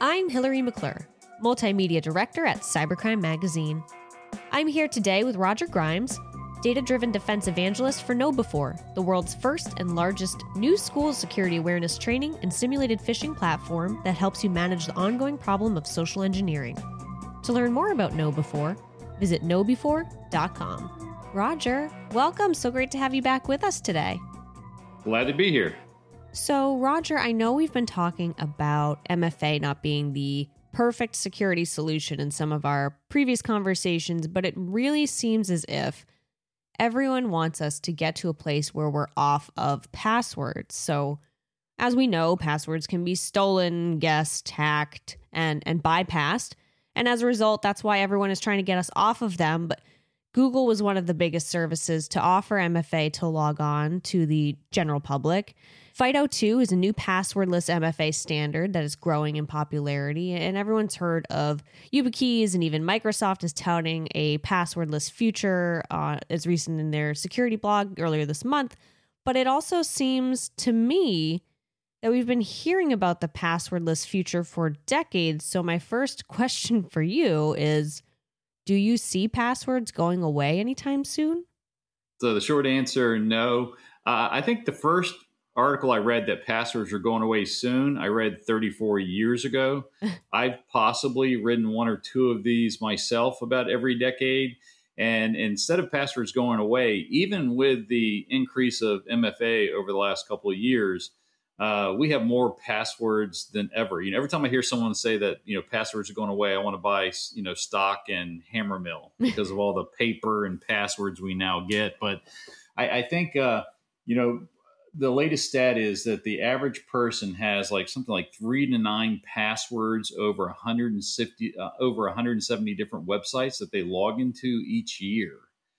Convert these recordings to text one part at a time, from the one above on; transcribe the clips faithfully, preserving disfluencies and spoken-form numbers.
I'm Hillary McClure, Multimedia Director at Cybercrime Magazine. I'm here today with Roger Grimes, data-driven defense evangelist for KnowBe4, the world's first and largest new school security awareness training and simulated phishing platform that helps you manage the ongoing problem of social engineering. To learn more about KnowBe four, visit know be four dot com. Roger, welcome. So great to have you back with us today. Glad to be here. So, Roger, I know we've been talking about M F A not being the perfect security solution in some of our previous conversations, but it really seems as if everyone wants us to get to a place where we're off of passwords. So, as we know, passwords can be stolen, guessed, hacked, and, and bypassed. And as a result, that's why everyone is trying to get us off of them. But Google was one of the biggest services to offer M F A to log on to the general public. FIDO two is a new passwordless M F A standard that is growing in popularity, and everyone's heard of YubiKeys, and even Microsoft is touting a passwordless future uh, as recent in their security blog earlier this month. But it also seems to me that we've been hearing about the passwordless future for decades. So my first question for you is, do you see passwords going away anytime soon? So the short answer, no. Uh, I think the first article I read that passwords are going away soon, I read thirty-four years ago. I've possibly written one or two of these myself about every decade. And instead of passwords going away, even with the increase of M F A over the last couple of years, uh, we have more passwords than ever. You know, every time I hear someone say that, you know, passwords are going away, I want to buy, you know, stock in Hammermill because of all the paper and passwords we now get. But I, I think, uh, you know, the latest stat is that the average person has like something like three to nine passwords over one hundred fifty, uh, over one hundred seventy different websites that they log into each year.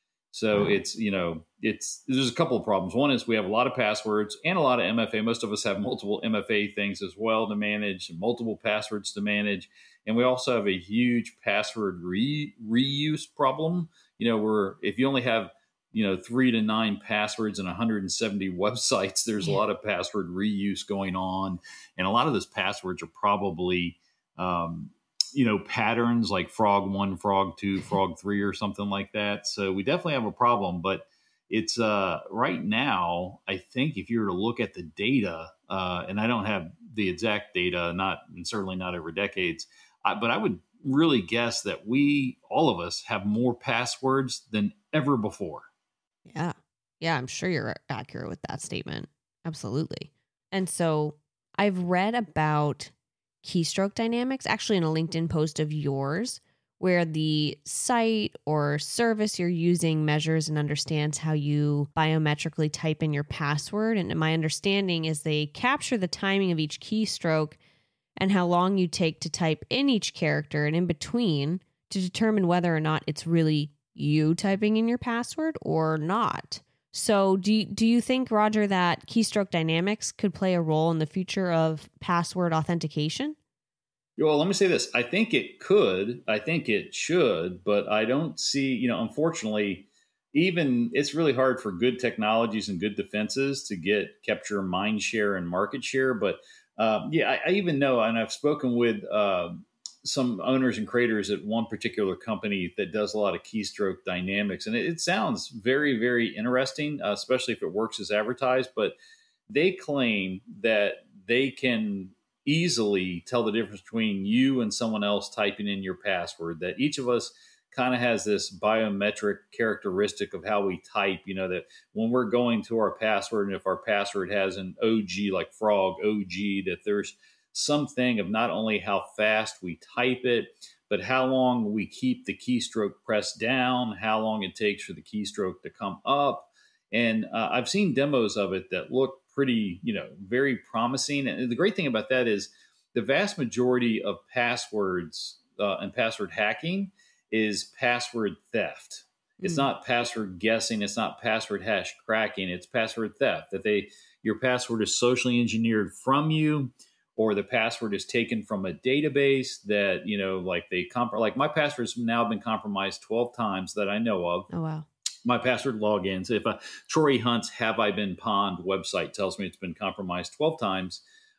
So wow. it's, you know, it's, there's a couple of problems. One is we have a lot of passwords and a lot of M F A. Most of us have multiple M F A things as well to manage, multiple passwords to manage. And we also have a huge password re- reuse problem. You know, where if you only have, you know, three to nine passwords and one hundred seventy websites, there's yeah. a lot of password reuse going on. And a lot of those passwords are probably, um, you know, patterns like frog one, frog two, frog three, or something like that. So we definitely have a problem, but it's uh, right now, I think if you were to look at the data, uh, and I don't have the exact data, not, and certainly not over decades, I, but I would really guess that we, all of us, have more passwords than ever before. Yeah. Yeah, I'm sure you're accurate with that statement. Absolutely. And so I've read about keystroke dynamics, actually in a LinkedIn post of yours, where the site or service you're using measures and understands how you biometrically type in your password. And my understanding is they capture the timing of each keystroke and how long you take to type in each character and in between to determine whether or not it's really you typing in your password or not. So do you, do you think, Roger, that keystroke dynamics could play a role in the future of password authentication? Well, let me say this. I think it could. I think it should, but I don't see, you know, unfortunately, even it's really hard for good technologies and good defenses to get capture mind share and market share. But um, yeah, I, I even know, and I've spoken with uh, some owners and creators at one particular company that does a lot of keystroke dynamics. And it, it sounds very, very interesting, uh, especially if it works as advertised. But they claim that they can easily tell the difference between you and someone else typing in your password, that each of us kind of has this biometric characteristic of how we type, you know, that when we're going to our password, and if our password has an O G like frog O G, that there's something of not only how fast we type it, but how long we keep the keystroke pressed down, how long it takes for the keystroke to come up. And uh, I've seen demos of it that look pretty, you know, very promising. And the great thing about that is the vast majority of passwords uh, and password hacking is password theft. Mm. It's not password guessing. It's not password hash cracking. It's password theft, that they, your password is socially engineered from you, or the password is taken from a database that, you know, like they comp- like my password's now been compromised twelve times that I know of. Oh, wow. My password logins. If a Troy Hunt's Have I Been Pwned website tells me it's been compromised twelve times,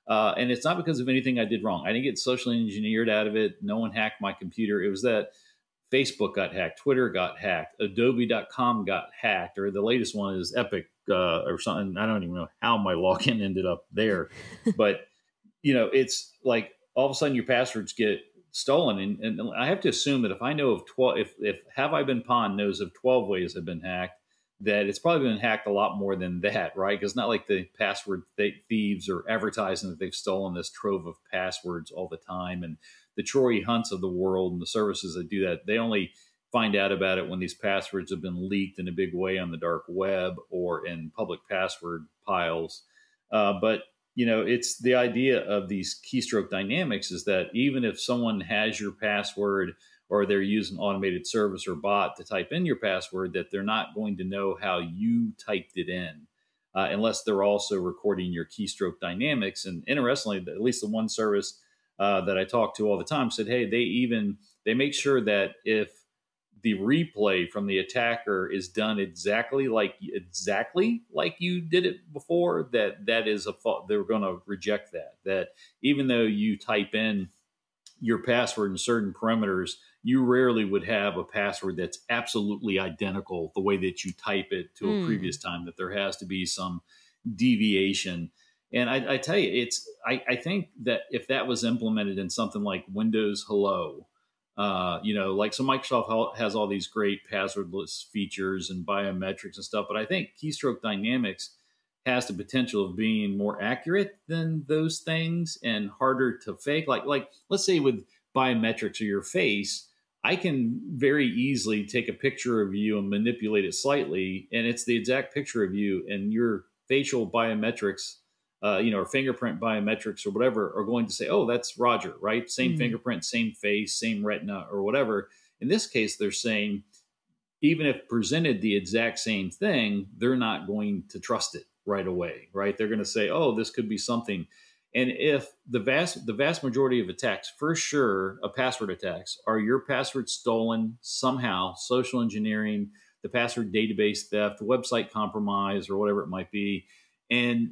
Uh, and it's not because of anything I did wrong. I didn't get socially engineered out of it. No one hacked my computer. It was that Facebook got hacked, Twitter got hacked, Adobe dot com got hacked, or the latest one is Epic uh, or something. I don't even know how my login ended up there. But, you know, it's like all of a sudden your passwords get stolen. And, and I have to assume that if I know of twelve, if, if Have I Been Pawned knows of twelve ways I've been hacked, that it's probably been hacked a lot more than that, right? Because not like the password th- thieves are advertising that they've stolen this trove of passwords all the time. And the Troy Hunts of the world and the services that do that, they only find out about it when these passwords have been leaked in a big way on the dark web or in public password piles. Uh, but, you know, it's the idea of these keystroke dynamics is that even if someone has your password or they're using automated service or bot to type in your password, that they're not going to know how you typed it in uh, unless they're also recording your keystroke dynamics. And interestingly, at least the one service uh, that I talk to all the time said, hey, they even, they make sure that if the replay from the attacker is done exactly like exactly like you did it before, that that is a fault. They're going to reject that, that even though you type in your password in certain parameters, you rarely would have a password that's absolutely identical the way that you type it to mm. a previous time, that there has to be some deviation. And I, I tell you, it's I, I think that if that was implemented in something like Windows Hello, uh, you know, like so Microsoft has all these great passwordless features and biometrics and stuff, but I think keystroke dynamics has the potential of being more accurate than those things and harder to fake. Like, like let's say with biometrics or your face, I can very easily take a picture of you and manipulate it slightly, and it's the exact picture of you, and your facial biometrics, uh, you know, or fingerprint biometrics or whatever are going to say, oh, that's Roger, right? Same mm. fingerprint, same face, same retina or whatever. In this case, they're saying, even if presented the exact same thing, they're not going to trust it right away, right? They're going to say, oh, this could be something. And if the vast the vast majority of attacks, for sure, of password attacks, are your password stolen somehow, social engineering, the password database theft, website compromise, or whatever it might be, and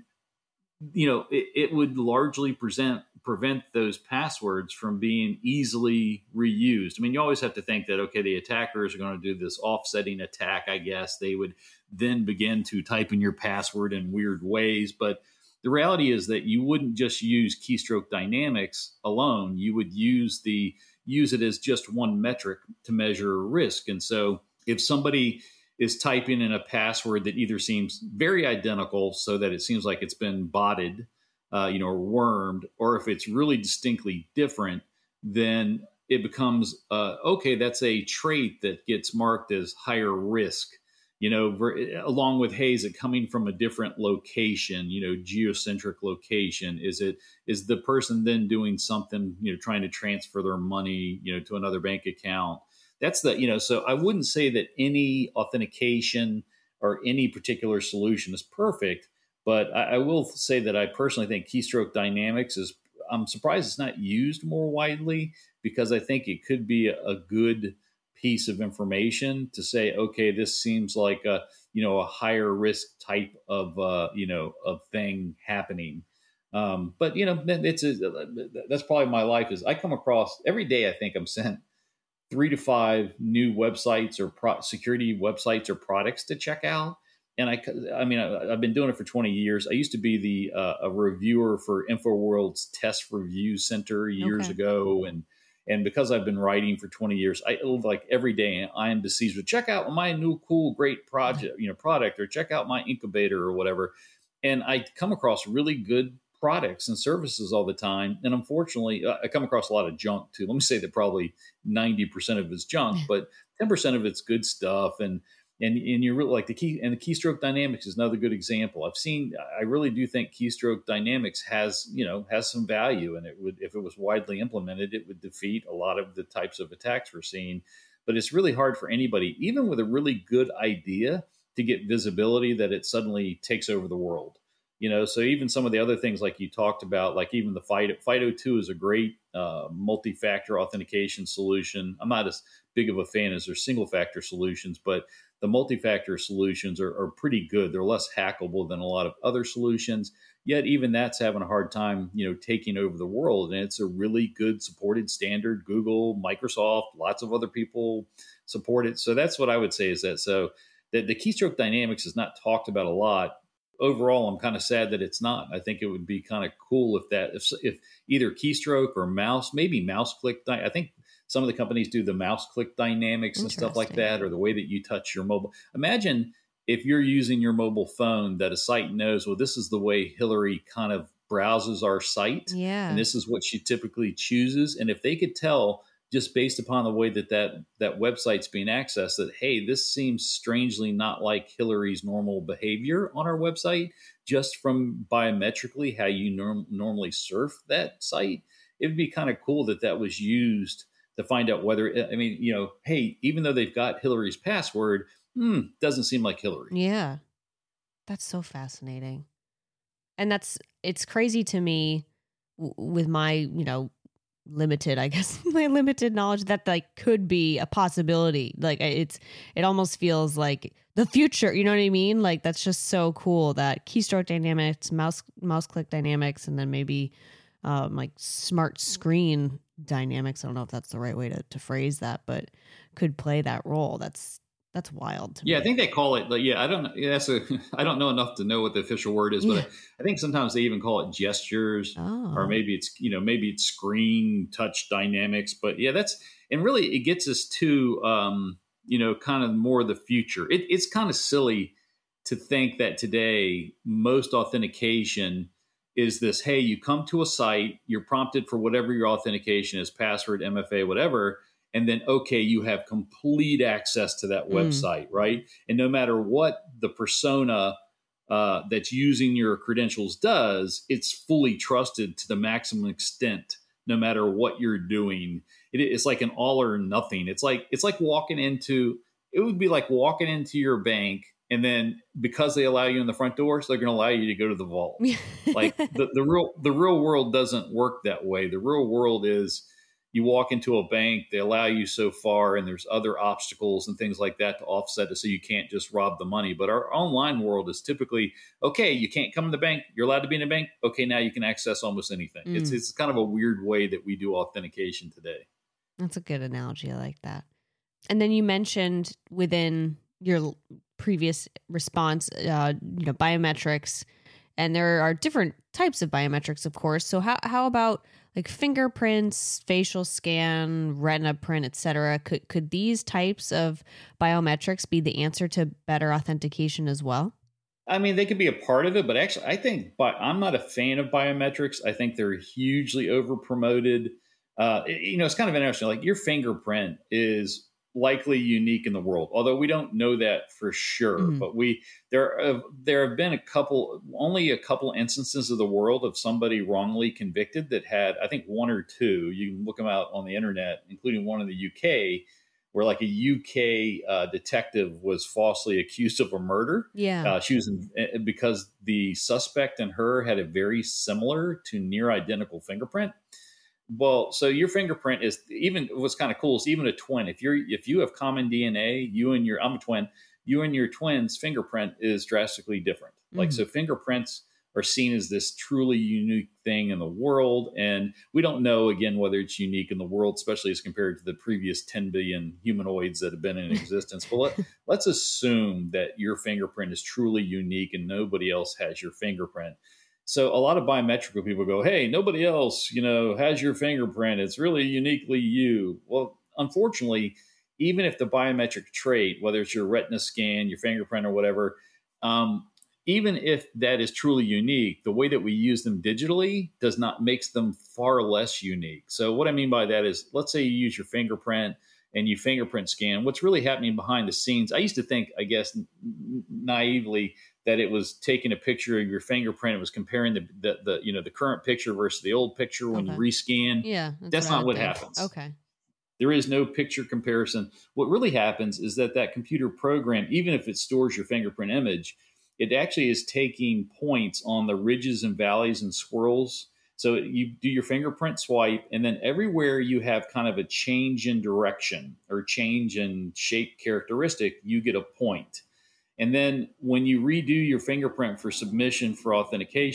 you know, it, it would largely present prevent those passwords from being easily reused. I mean, you always have to think that, okay, the attackers are going to do this offsetting attack, I guess. They would then begin to type in your password in weird ways. But the reality is that you wouldn't just use keystroke dynamics alone. You would use the use it as just one metric to measure risk. And so if somebody is typing in a password that either seems very identical so that it seems like it's been botted, uh, you know, or wormed, or if it's really distinctly different, then it becomes, uh, okay, that's a trait that gets marked as higher risk, you know, ver- along with, hey, is it coming from a different location, you know, geocentric location? Is it, is the person then doing something, you know, trying to transfer their money, you know, to another bank account? That's the, you know, so I wouldn't say that any authentication or any particular solution is perfect, but I, I will say that I personally think keystroke dynamics is, I'm surprised it's not used more widely, because I think it could be a, a good piece of information to say, okay, this seems like a, you know, a higher risk type of, uh, you know, of thing happening. Um, but, you know, it's a, that's probably my life is I come across every day. I think I'm sent three to five new websites or pro- security websites or products to check out. And I, I mean, I, I've been doing it for twenty years. I used to be the uh, a reviewer for InfoWorld's Test Review Center years okay. ago, and and because I've been writing for twenty years, I like every day I am besieged with check out my new cool great project, you know, product, or check out my incubator or whatever. And I come across really good products and services all the time. And unfortunately, I come across a lot of junk too. Let me say that probably ninety percent of it's junk, but ten percent of it's good stuff. And, and, and you're really like the key, and the keystroke dynamics is another good example. I've seen, I really do think keystroke dynamics has, you know, has some value, and it would, if it was widely implemented, it would defeat a lot of the types of attacks we're seeing. But it's really hard for anybody, even with a really good idea, to get visibility that it suddenly takes over the world. You know, so even some of the other things like you talked about, like even the FIDO, FIDO two is a great uh, multi-factor authentication solution. I'm not as big of a fan as their single-factor solutions, but the multi-factor solutions are, are pretty good. They're less hackable than a lot of other solutions. Yet even that's having a hard time, you know, taking over the world. And it's a really good supported standard. Google, Microsoft, lots of other people support it. So that's what I would say is that. So the, the keystroke dynamics is not talked about a lot. Overall, I'm kind of sad that it's not. I think it would be kind of cool if that, if, if either keystroke or mouse, maybe mouse click. I think some of the companies do the mouse click dynamics and stuff like that, or the way that you touch your mobile. Imagine if you're using your mobile phone that a site knows, well, this is the way Hillary kind of browses our site. Yeah. And this is what she typically chooses. And if they could tell just based upon the way that that, that website's being accessed that, hey, this seems strangely not like Hillary's normal behavior on our website, just from biometrically how you norm- normally surf that site, it would be kind of cool that that was used to find out whether, I mean, you know, hey, even though they've got Hillary's password, hmm, doesn't seem like Hillary. Yeah. That's so fascinating. And that's, it's crazy to me w- with my, you know, limited, I guess, my limited knowledge that like could be a possibility. Like it's, it almost feels like the future, you know what I mean? Like that's just so cool that keystroke dynamics, mouse, mouse click dynamics, and then maybe um, like smart screen dynamics. I don't know if that's the right way to, to phrase that, but could play that role. That's, That's wild to yeah, me. I think they call it. Like, yeah, I don't. Yeah, that's a. I don't know enough to know what the official word is, but Yeah. I think sometimes they even call it gestures, Oh. or maybe it's you know maybe it's screen touch dynamics. But yeah, that's and really it gets us to um, you know kind of more of the future. It, it's kind of silly to think that today most authentication is this. Hey, you come to a site, you're prompted for whatever your authentication is, password, M F A, whatever. And then, okay, you have complete access to that website, mm. right? And no matter what the persona uh, that's using your credentials does, it's fully trusted to the maximum extent, no matter what you're doing. It, it's like an all or nothing. It's like it's like walking into. It would be like walking into your bank, and then because they allow you in the front door, so they're going to allow you to go to the vault. Like the, the real the real world doesn't work that way. The real world is. You walk into a bank, they allow you so far, and there's other obstacles and things like that to offset it so you can't just rob the money. But our online world is typically, okay, you can't come in the bank. You're allowed to be in a bank. Okay, now you can access almost anything. Mm. It's it's kind of a weird way that we do authentication today. That's a good analogy. I like that. And then you mentioned within your previous response, uh, you know, biometrics, and there are different types of biometrics, of course. So how how about like fingerprints, facial scan, retina print, et cetera? Could could these types of biometrics be the answer to better authentication as well? I mean, they could be a part of it, but actually, I think bi- I'm not a fan of biometrics. I think they're hugely over promoted. Uh, it- you know, it's kind of interesting. Like your fingerprint is likely unique in the world, although we don't know that for sure. Mm-hmm. But we there have, there have been a couple, only a couple instances of the world of somebody wrongly convicted that had, I think, one or two. You can look them out on the internet, including one in the U K, where like a U K uh, detective was falsely accused of a murder. Yeah, uh, she was in, because the suspect and her had a very similar to near identical fingerprint. Well, so your fingerprint is even what's kind of cool is even a twin. If you're if you have common D N A, you and your I'm a twin, you and your twin's fingerprint is drastically different. Mm-hmm. Like so, fingerprints are seen as this truly unique thing in the world, and we don't know again whether it's unique in the world, especially as compared to the previous ten billion humanoids that have been in existence. But let, let's assume that your fingerprint is truly unique and nobody else has your fingerprint. So a lot of biometrical people go, hey, nobody else, you know, has your fingerprint. It's really uniquely you. Well, unfortunately, even if the biometric trait, whether it's your retina scan, your fingerprint or whatever, um, even if that is truly unique, the way that we use them digitally does not makes them far less unique. So what I mean by that is, let's say you use your fingerprint and you fingerprint scan. What's really happening behind the scenes? I used to think, I guess, naively, that it was taking a picture of your fingerprint. It was comparing the, the, the you know, the current picture versus the old picture when okay. you rescan. Yeah. That's, that's not what think. happens. Okay. There is no picture comparison. What really happens is that that computer program, even if it stores your fingerprint image, it actually is taking points on the ridges and valleys and swirls. So you do your fingerprint swipe, and then everywhere you have kind of a change in direction or change in shape characteristic, you get a point. And then when you redo your fingerprint for submission for authentication,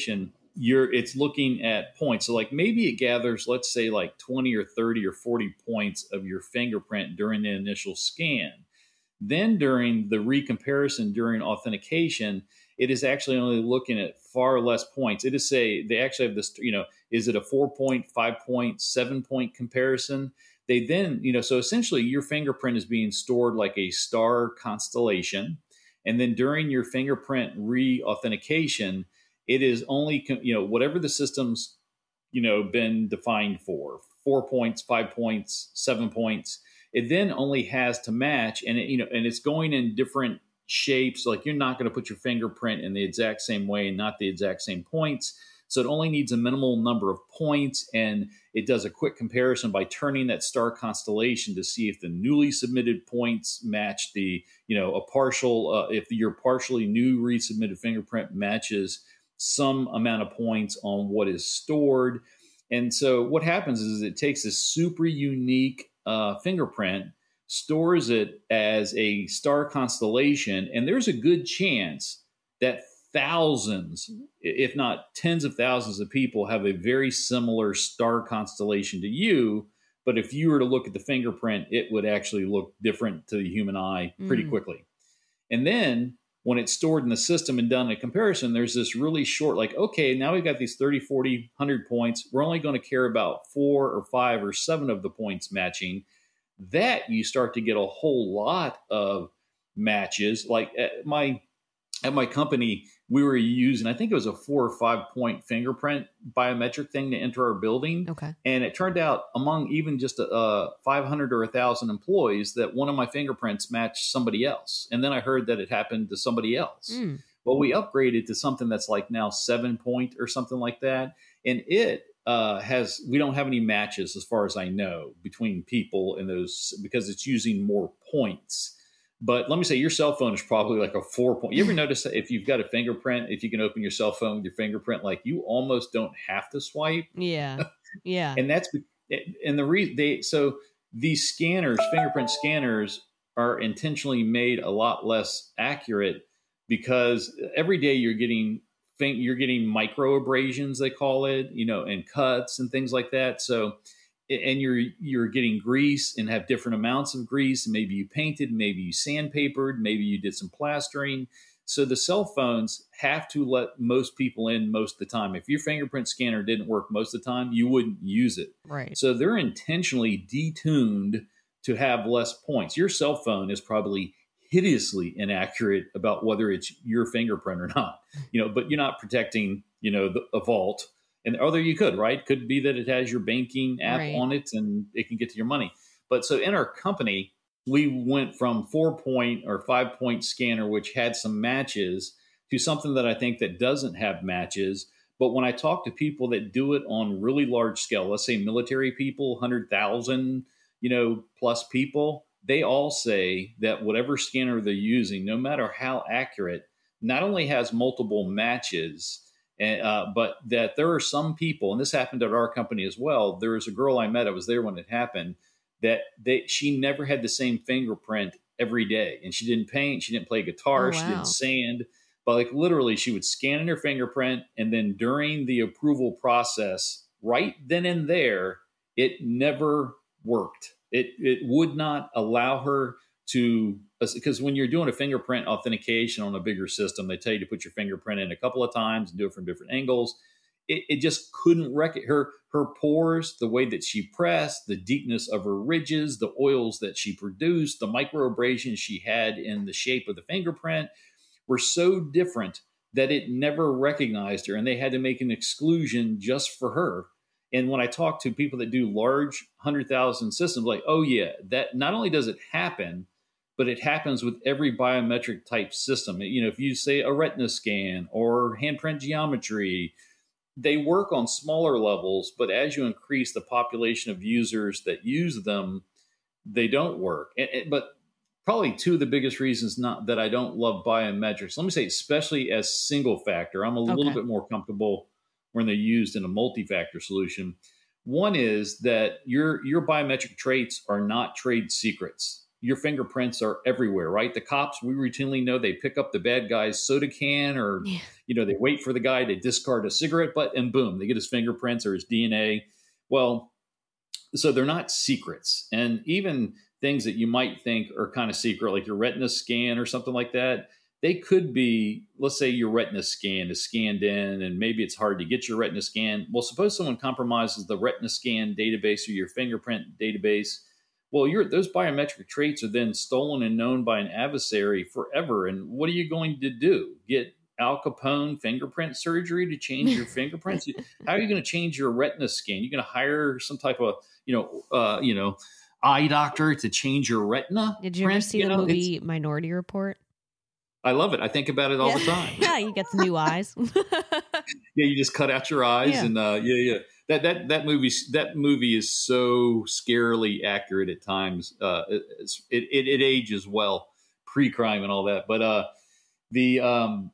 you're it's looking at points. So like maybe it gathers, let's say like twenty or thirty or forty points of your fingerprint during the initial scan. Then during the recomparison during authentication, it is actually only looking at far less points. It is say they actually have this, you know, is it a four point, five point, seven point comparison? They then, you know, so essentially your fingerprint is being stored like a star constellation. And then during your fingerprint re-authentication, it is only, you know, whatever the system's, you know, been defined for, four points, five points, seven points. It then only has to match, and it, you know, and it's going in different shapes. Like you're not going to put your fingerprint in the exact same way and not the exact same points. So it only needs a minimal number of points, and it does a quick comparison by turning that star constellation to see if the newly submitted points match the, you know, a partial, uh, if your partially new resubmitted fingerprint matches some amount of points on what is stored. And so what happens is it takes this super unique uh, fingerprint, stores it as a star constellation, and there's a good chance that thousands, if not tens of thousands of people have a very similar star constellation to you. But if you were to look at the fingerprint, it would actually look different to the human eye pretty mm. quickly. And then when it's stored in the system and done a comparison, there's this really short, like, okay, now we've got these thirty, forty, one hundred points. We're only going to care about four or five or seven of the points matching. That you start to get a whole lot of matches. Like at my at my company, we were using, I think it was a four or five point fingerprint biometric thing to enter our building. Okay. And it turned out among even just a, a five hundred or one thousand employees that one of my fingerprints matched somebody else. And then I heard that it happened to somebody else. Mm. Well, we upgraded to something that's like now seven point or something like that. And it uh, has, we don't have any matches as far as I know between people in those because it's using more points. But let me say your cell phone is probably like a four point. You ever notice that if you've got a fingerprint, if you can open your cell phone with your fingerprint, like you almost don't have to swipe. Yeah. Yeah. And that's, and the reason they, so these scanners, fingerprint scanners are intentionally made a lot less accurate because every day you're getting, you're getting micro abrasions, they call it, you know, and cuts and things like that. So, and you're you're getting grease and have different amounts of grease. Maybe you painted, maybe you sandpapered, maybe you did some plastering. So the cell phones have to let most people in most of the time. If your fingerprint scanner didn't work most of the time, you wouldn't use it. Right. So they're intentionally detuned to have less points. Your cell phone is probably hideously inaccurate about whether it's your fingerprint or not. You know, but you're not protecting, you know, the, a vault. And other you could, right? Could be that it has your banking app right. on it and it can get to your money. But so in our company, we went from four point or five point scanner, which had some matches, to something that I think that doesn't have matches. But when I talk to people that do it on really large scale, let's say military people, one hundred thousand, you know, plus people, they all say that whatever scanner they're using, no matter how accurate, not only has multiple matches, And, uh, but that there are some people, and this happened at our company as well. There was a girl I met, I was there when it happened, that they, she never had the same fingerprint every day. And she didn't paint, she didn't play guitar, oh, wow. she didn't sand. But like literally, she would scan in her fingerprint, and then during the approval process, right then and there, it never worked. It it would not allow her to, because when you're doing a fingerprint authentication on a bigger system, they tell you to put your fingerprint in a couple of times and do it from different angles. It, it just couldn't recognize her, her pores, the way that she pressed, the deepness of her ridges, the oils that she produced, the microabrasions she had in the shape of the fingerprint were so different that it never recognized her. And they had to make an exclusion just for her. And when I talk to people that do large one hundred thousand systems, like, oh yeah, that not only does it happen, but it happens with every biometric type system. You know, if you say a retina scan or handprint geometry, they work on smaller levels, but as you increase the population of users that use them, they don't work. And, and, but probably two of the biggest reasons not that I don't love biometrics, let me say, especially as single factor, I'm a okay. little bit more comfortable when they're used in a multi-factor solution. One is that your your biometric traits are not trade secrets. your fingerprints are everywhere, right? The cops, we routinely know they pick up the bad guy's soda can, or, Yeah. you know, they wait for the guy to discard a cigarette butt, and boom, they get his fingerprints or his D N A. Well, so they're not secrets. And even things that you might think are kind of secret, like your retina scan or something like that, they could be, let's say your retina scan is scanned in and maybe it's hard to get your retina scan. Well, suppose someone compromises the retina scan database or your fingerprint database. Well, your those biometric traits are then stolen and known by an adversary forever. And what are you going to do? Get Al Capone fingerprint surgery to change your fingerprints? How are you going to change your retina scan? You're going to hire some type of, you know, uh, you know, eye doctor to change your retina? Did you ever print? see You the know, movie Minority Report? I love it. I think about it all yeah. the time. Yeah, you get some new eyes. Yeah, you just cut out your eyes, Yeah. and uh, yeah, yeah. That that that movie that movie is so scarily accurate at times. Uh, it, it it it ages well, pre-crime and all that. But uh, the um,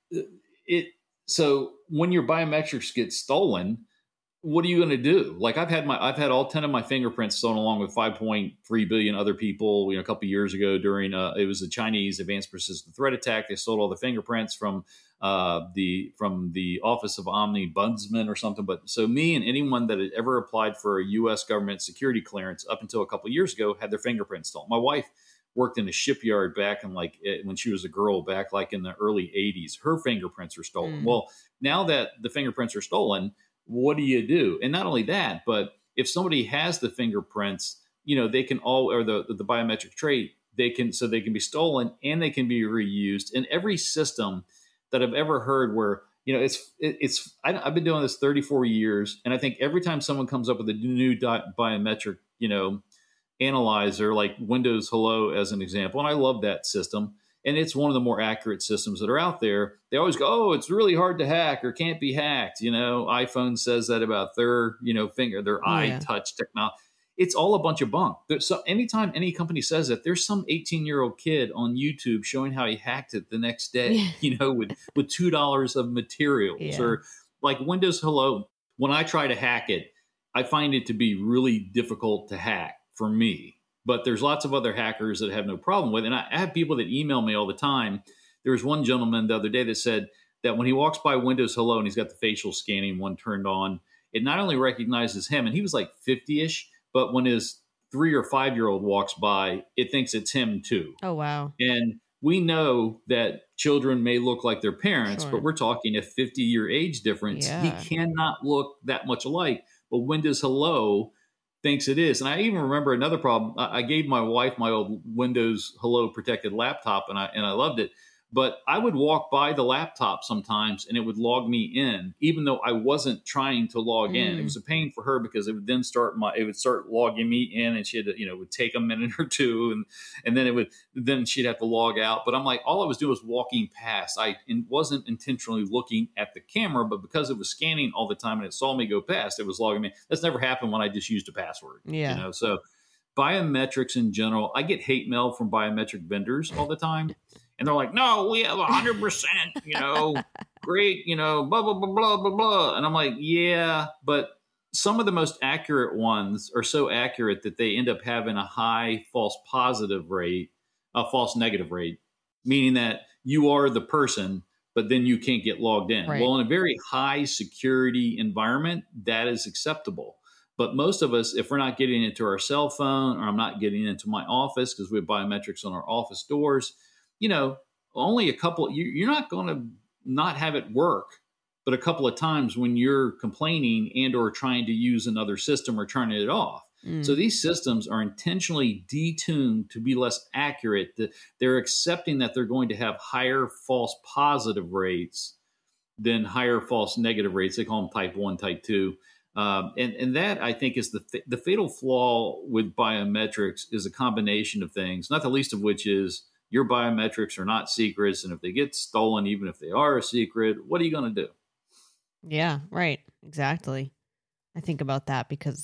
it so when your biometrics get stolen, what are you going to do? Like I've had my I've had all ten of my fingerprints stolen along with five point three billion other people. You know, a couple of years ago during uh, it was the Chinese Advanced Persistent Threat Attack. They stole all the fingerprints from uh, the from the Office of Ombudsman or something. But so me and anyone that had ever applied for a U S government security clearance up until a couple of years ago had their fingerprints stolen. My wife worked in a shipyard back in like when she was a girl back like in the early eighties. Her fingerprints were stolen. Mm. Well, now that the fingerprints are stolen, what do you do? And not only that, but if somebody has the fingerprints, you know, they can all, or the, the biometric trait, they can, so they can be stolen and they can be reused in every system that I've ever heard where, you know, it's, it, it's, I, I've been doing this thirty-four years. And I think every time someone comes up with a new dot biometric, you know, analyzer, like Windows Hello as an example, and I love that system. And it's one of the more accurate systems that are out there. They always go, oh, it's really hard to hack or can't be hacked. You know, iPhone says that about their, you know, finger, their eye Yeah. touch technology. It's all a bunch of bunk. There's so anytime any company says that, there's some eighteen year old kid on YouTube showing how he hacked it the next day, Yeah. you know, with, with two dollars of materials. Yeah. Or like Windows Hello. When I try to hack it, I find it to be really difficult to hack for me. But there's lots of other hackers that have no problem with it. And I have people that email me all the time. There was one gentleman the other day that said that when he walks by Windows Hello and he's got the facial scanning one turned on, it not only recognizes him, and he was like fifty-ish, but when his three or five year old walks by, it thinks it's him too. Oh, wow. And we know that children may look like their parents, Sure. but we're talking a fifty year age difference. Yeah. He cannot look that much alike. But Windows Hello thinks it is. And I even remember another problem. I, I gave my wife my old Windows Hello protected laptop, and I and I loved it. But I would walk by the laptop sometimes and it would log me in, even though I wasn't trying to log in. Mm. It was a pain for her because it would then start my, it would start logging me in, and she had to, you know, it would take a minute or two. And, and then it would, then she'd have to log out. But I'm like, all I was doing was walking past. I wasn't intentionally looking at the camera, but because it was scanning all the time and it saw me go past, it was logging me. That's never happened when I just used a password. Yeah. You know, so biometrics in general, I get hate mail from biometric vendors all the time. And they're like, no, we have one hundred percent, you know, great, you know, blah, blah, blah, blah, blah, blah. And I'm like, yeah, but some of the most accurate ones are so accurate that they end up having a high false positive rate, a false negative rate, meaning that you are the person, but then you can't get logged in. Right. Well, in a very high security environment, that is acceptable. But most of us, if we're not getting into our cell phone, or I'm not getting into my office because we have biometrics on our office doors, you know, only a couple, you, you're not going to not have it work, but a couple of times when you're complaining and or trying to use another system or turning it off. Mm. So these systems are intentionally detuned to be less accurate. They're accepting that they're going to have higher false positive rates than higher false negative rates. They call them type one, type two. Um, and, and that, I think, is the the fatal flaw with biometrics is a combination of things, not the least of which is your biometrics are not secrets. And if they get stolen, even if they are a secret, what are you going to do? Yeah, right. Exactly. I think about that because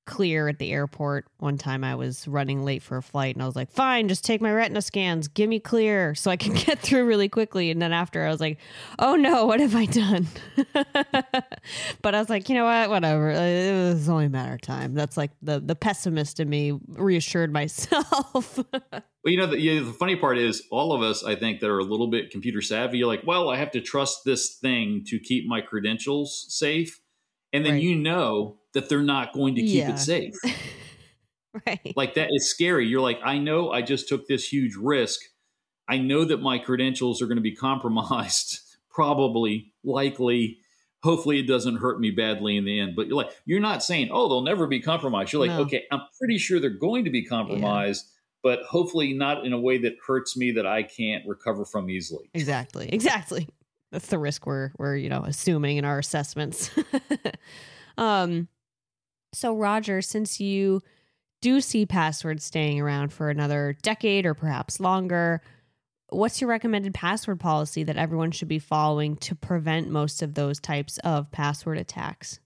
clear at the airport. One time I was running late for a flight and I was like, fine, just take my retina scans. Give me clear so I can get through really quickly. And then after I was like, oh no, what have I done? But I was like, you know what, whatever. It was only a matter of time. That's like the, the pessimist in me reassured myself. Well, you know, the, you know, the funny part is all of us, I think, that are a little bit computer savvy, you're like, well, I have to trust this thing to keep my credentials safe. And then Right. you know that they're not going to keep Yeah. it safe. Right. Like that is scary. You're like, I know I just took this huge risk. I know that my credentials are going to be compromised, probably, likely. Hopefully it doesn't hurt me badly in the end. But you're like, you're not saying, oh, they'll never be compromised. You're like, No. okay, I'm pretty sure they're going to be compromised. Yeah. But hopefully not in a way that hurts me that I can't recover from easily. Exactly. Exactly. That's the risk we're, we're, you know, assuming in our assessments. um, so Roger, since you do see passwords staying around for another decade or perhaps longer, what's your recommended password policy that everyone should be following to prevent most of those types of password attacks?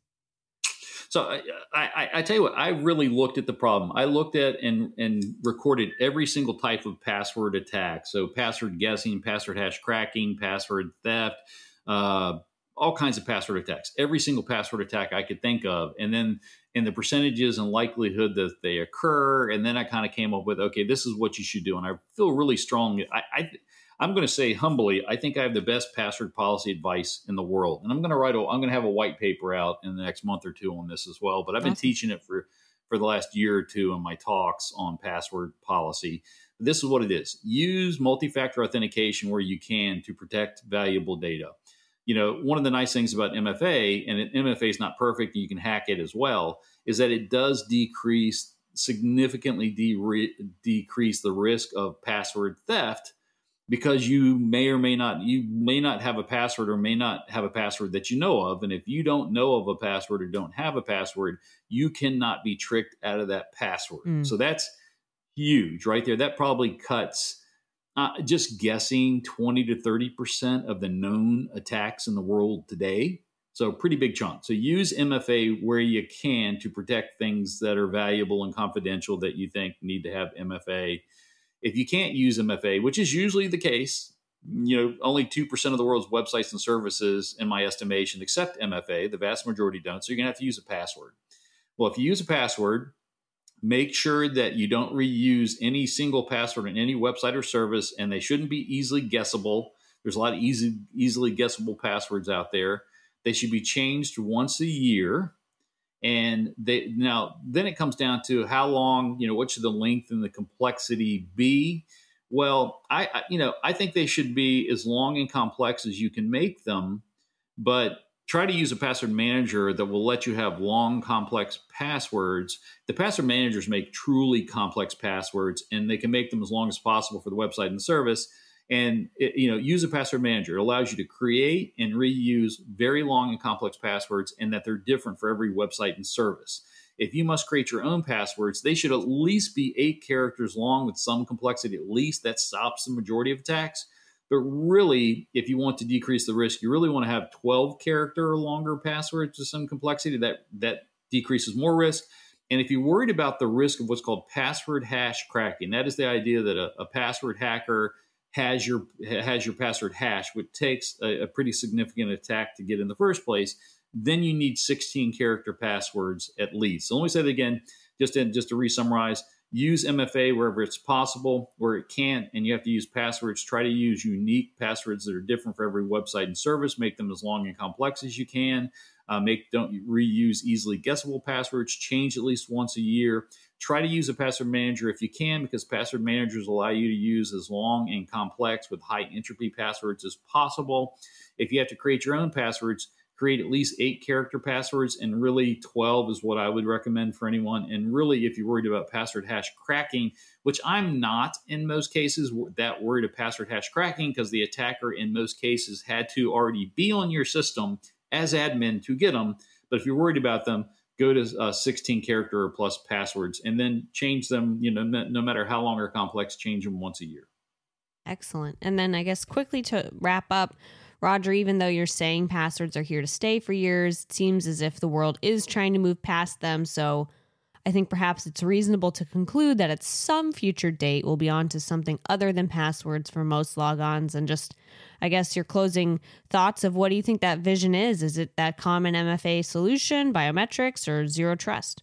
So I, I, I tell you what, I really looked at the problem. I looked at and, and recorded every single type of password attack. So password guessing, password hash cracking, password theft, uh, all kinds of password attacks, every single password attack I could think of. And then in the percentages and likelihood that they occur. And then I kind of came up with, okay, this is what you should do. And I feel really strong. I, I I'm going to say humbly, I think I have the best password policy advice in the world. And I'm going to write, a, I'm going to have a white paper out in the next month or two on this as well. But I've been Awesome. teaching it for, for the last year or two in my talks on password policy. This is what it is. Use multi-factor authentication where you can to protect valuable data. You know, one of the nice things about M F A, and M F A is not perfect, and you can hack it as well, is that it does decrease, significantly de- decrease the risk of password theft, because you may or may not, you may not have a password or may not have a password that you know of. And if you don't know of a password or don't have a password, you cannot be tricked out of that password. Mm. So that's huge right there. That probably cuts, uh, just guessing, twenty to thirty percent of the known attacks in the world today. So pretty big chunk. So use M F A where you can to protect things that are valuable and confidential that you think need to have M F A. If you can't use M F A, which is usually the case, you know, only two percent of the world's websites and services, in my estimation, accept M F A. The vast majority don't. So you're going to have to use a password. Well, if you use a password, make sure that you don't reuse any single password in any website or service, and they shouldn't be easily guessable. There's a lot of easy, easily guessable passwords out there. They should be changed once a year. And they now then it comes down to how long, you know, what should the length and the complexity be? Well, I, I you know, I think they should be as long and complex as you can make them, but try to use a password manager that will let you have long, complex passwords. The password managers make truly complex passwords, and they can make them as long as possible for the website and service. And, it, you know, use a password manager. It allows you to create and reuse very long and complex passwords, and that they're different for every website and service. If you must create your own passwords, they should at least be eight characters long with some complexity at least. That stops the majority of attacks. But really, if you want to decrease the risk, you really want to have twelve character or longer passwords with some complexity. That, that decreases more risk. And if you're worried about the risk of what's called password hash cracking, that is the idea that a, a password hacker has your has your password hash, which takes a, a pretty significant attack to get in the first place, then you need sixteen character passwords at least. So let me say that again, just to, just to re-summarize. Use M F A wherever it's possible. Where it can't and you have to use passwords, try to use unique passwords that are different for every website and service. Make them as long and complex as you can. Uh, make don't reuse easily guessable passwords. Change at least once a year. Try to use a password manager if you can, because password managers allow you to use as long and complex with high entropy passwords as possible. If you have to create your own passwords, create at least eight character passwords, and really twelve is what I would recommend for anyone. And really, if you're worried about password hash cracking, which I'm not in most cases that worried of password hash cracking, because the attacker in most cases had to already be on your system as admin to get them. But if you're worried about them, go to uh, sixteen character or plus passwords, and then change them, you know, no, no matter how long or complex, change them once a year. Excellent. And then I guess quickly to wrap up, Roger, even though you're saying passwords are here to stay for years, it seems as if the world is trying to move past them. So I think perhaps it's reasonable to conclude that at some future date, we'll be on to something other than passwords for most logons. And just, I guess, your closing thoughts of what do you think that vision is? Is it that common M F A solution, biometrics, or zero trust?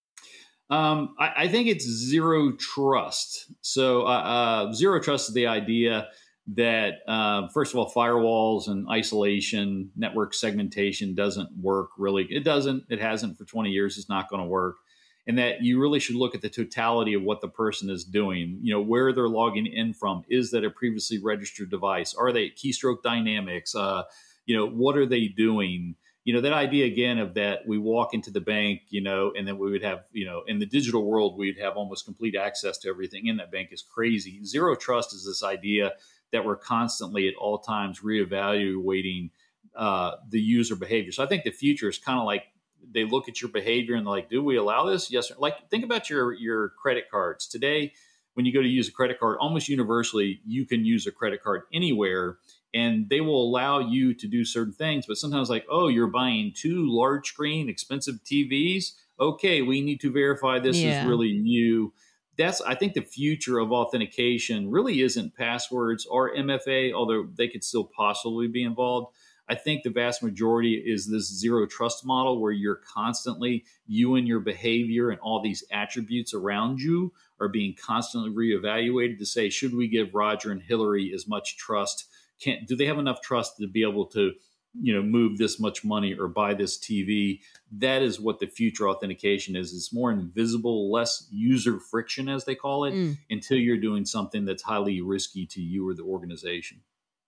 Um, I, I think it's zero trust. So uh, uh, zero trust is the idea that, uh, first of all, firewalls and isolation, network segmentation doesn't work really. It doesn't. It hasn't for twenty years. It's not going to work. And that you really should look at the totality of what the person is doing, you know, where they're logging in from. Is that a previously registered device? Are they keystroke dynamics? Uh, you know, what are they doing? You know, that idea again of that we walk into the bank, you know, and then we would have, you know, in the digital world, we'd have almost complete access to everything in that bank is crazy. Zero trust is this idea that we're constantly at all times reevaluating uh, the user behavior. So I think the future is kind of like they look at your behavior and they're like, do we allow this? Yes. Like think about your, your credit cards. Today, when you go to use a credit card, almost universally, you can use a credit card anywhere and they will allow you to do certain things. But sometimes like, oh, you're buying two large screen, expensive T Vs. Okay, we need to verify this Yeah. is really you. That's, I think the future of authentication really isn't passwords or M F A, although they could still possibly be involved. I think the vast majority is this zero trust model where you're constantly, you and your behavior and all these attributes around you are being constantly reevaluated to say, should we give Roger and Hillary as much trust? Can, do they have enough trust to be able to, you know, move this much money or buy this T V? That is what the future authentication is. It's more invisible, less user friction, as they call it, Mm. until you're doing something that's highly risky to you or the organization.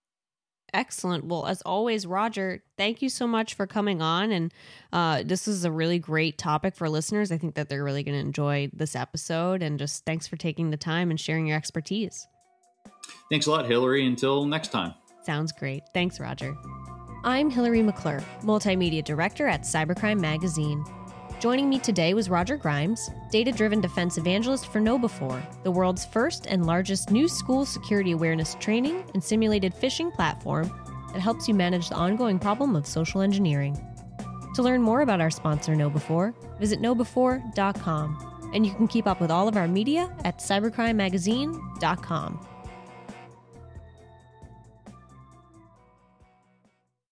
Excellent. Well, as always, Roger, thank you so much for coming on. And uh, this is a really great topic for listeners. I think that they're really going to enjoy this episode. And just thanks for taking the time and sharing your expertise. Thanks a lot, Hillary. Until next time. Sounds great. Thanks, Roger. I'm Hillary McClure, Multimedia Director at Cybercrime Magazine. Joining me today was Roger Grimes, data-driven defense evangelist for KnowBe4, the world's first and largest new school security awareness training and simulated phishing platform that helps you manage the ongoing problem of social engineering. To learn more about our sponsor, Know Before, visit know before dot com, and you can keep up with all of our media at cybercrime magazine dot com.